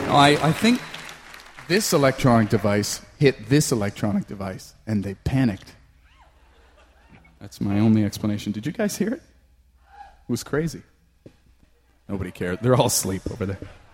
I think this electronic device hit this electronic device, and they panicked. That's my only explanation. Did you guys hear it? It was crazy. Nobody cared. They're all asleep over there.